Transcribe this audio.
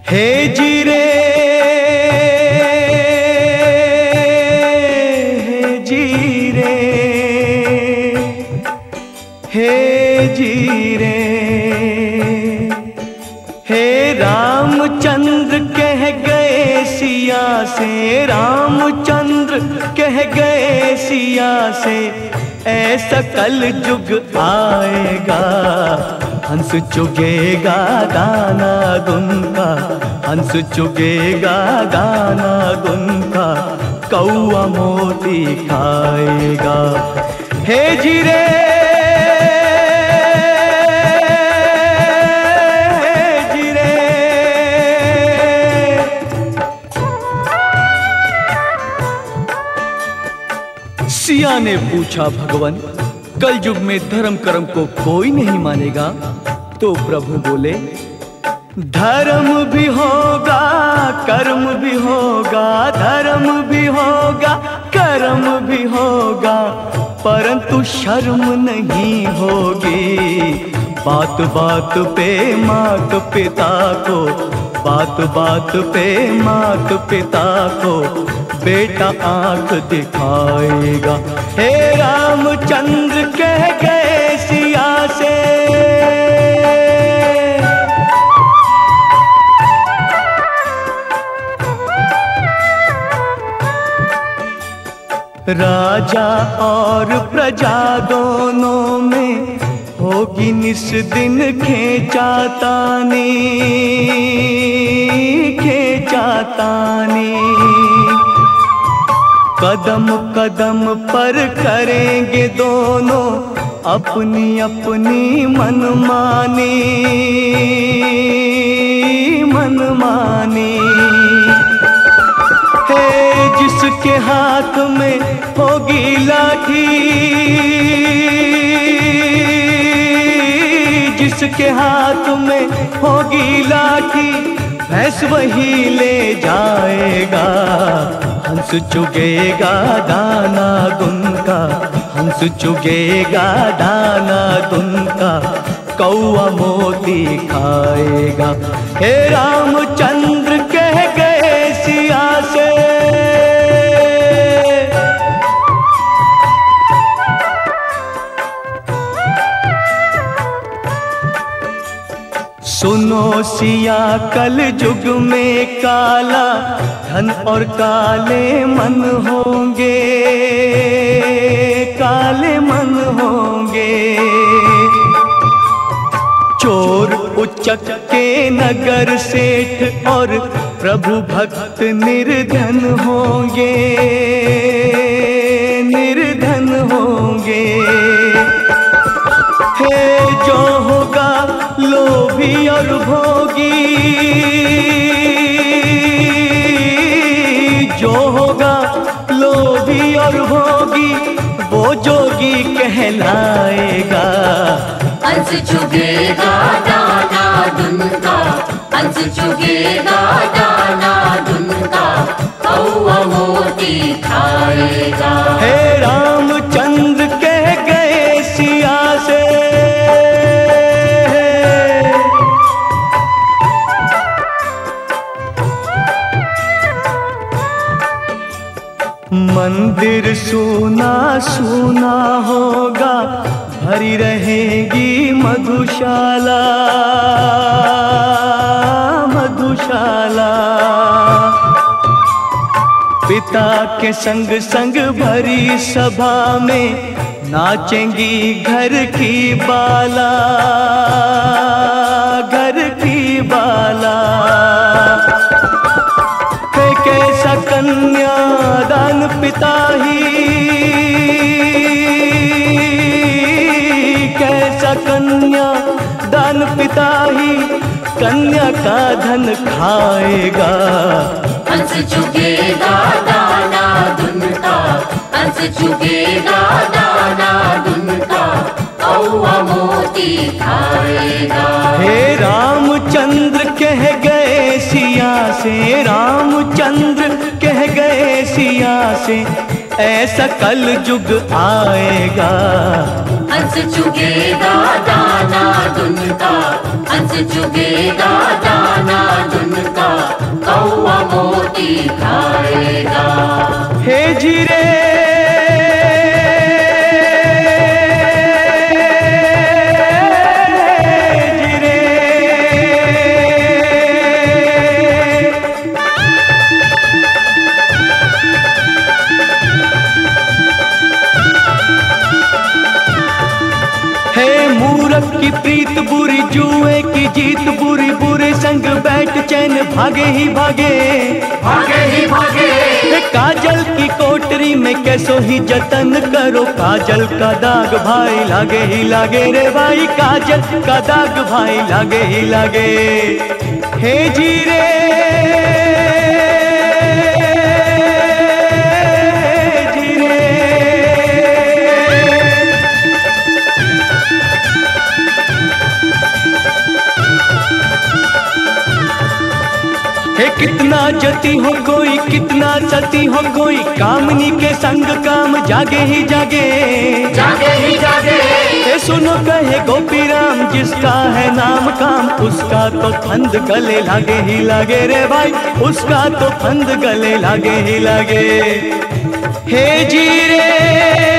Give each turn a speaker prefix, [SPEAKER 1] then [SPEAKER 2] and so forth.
[SPEAKER 1] हे जीरे हे जीरे हे जीरे हे रामचंद्र कह गए सिया से, रामचंद्र कह गए सिया से, ऐसा कल युग आएगा हंस चुगेगा दाना दुनका, हंस चुगेगा दाना दुनका, कौआ मोती खाएगा। हे जीरे जीरे सिया ने पूछा भगवान कल युग में धर्म कर्म को कोई नहीं मानेगा? तो प्रभु बोले धर्म भी होगा कर्म भी होगा, धर्म भी होगा कर्म भी होगा, परंतु शर्म नहीं होगी। बात बात पे मात पिता को, बात बात पे मात पिता को बेटा आंख दिखाएगा। हे रामचंद्र कह गए सिया से, राजा और प्रजा दोनों में होगी निस दिन खेचातानी, खेचातानी। कदम कदम पर करेंगे दोनों अपनी अपनी मनमानी, मनमानी। हे जिसके हाथ में होगी लाठी, जिसके हाथ में होगी लाठी, भैंस वही ले जाएगा। हंस चुगेगा दाना दुनका, हंस चुगेगा दाना दुनका, कौआ मोती खाएगा। हे रामचंद्र कह गए सिया से, सुनो सिया कल युग में काला धन और काले मन होंगे, काले मन होंगे। चोर उच्चक के नगर सेठ और प्रभु भक्त निर्धन होंगे, निर्धन होंगे। हे जो होगा लोभी और भोगी, जो होगा लोभी और भोगी, वो जोगी कहलाएगा।
[SPEAKER 2] हंस चुगेगा दाना दुनका, हंस चुगेगा दाना दुनका, कौआ मोती खाएगा।
[SPEAKER 1] हे रामचंद्र कह गए सिया से, मंदिर सूना सूना होगा, भरी रहेगी मधुशाला, मधुशाला। पिता के संग संग भरी सभा में नाचेंगी घर की बाला, घर की बाला। कैसा कन्यादान पिता ही, कैसा कन्यादान पिता ही, कन्या का धन खाएगा।
[SPEAKER 2] हंस चुगेगा दाना दुनका, हंस चुगेगा दाना दुनका, कौआ मोती खाएगा।
[SPEAKER 1] हे रामचंद्र कह गए सिया से, रामचंद्र कह गए सिया से, ऐसा कल युग आएगा।
[SPEAKER 2] हंस चुगेगा दाना दुनका, हंस चुगेगा दाना दुनका, आहुति खाएगा।
[SPEAKER 1] हे जीरे की प्रीत बुरी, जुए की जीत बुरी, बुरे संग बैठ चैन भागे ही भागे,
[SPEAKER 2] भागे ही भागे।
[SPEAKER 1] काजल की कोटरी में कैसो ही जतन करो, काजल का दाग भाई लागे ही लागे रे भाई, काजल का दाग भाई लागे ही लागे। हे जीरे कितना जती हो कोई, कितना सती हो कोई, कामनी के संग काम जागे ही जागे,
[SPEAKER 2] जागे ही जागे।
[SPEAKER 1] सुनो कहे गोपी राम, जिसका है नाम काम, उसका तो फंद गले लागे ही लागे रे भाई, उसका तो फंद गले लागे ही लागे। हे जीरे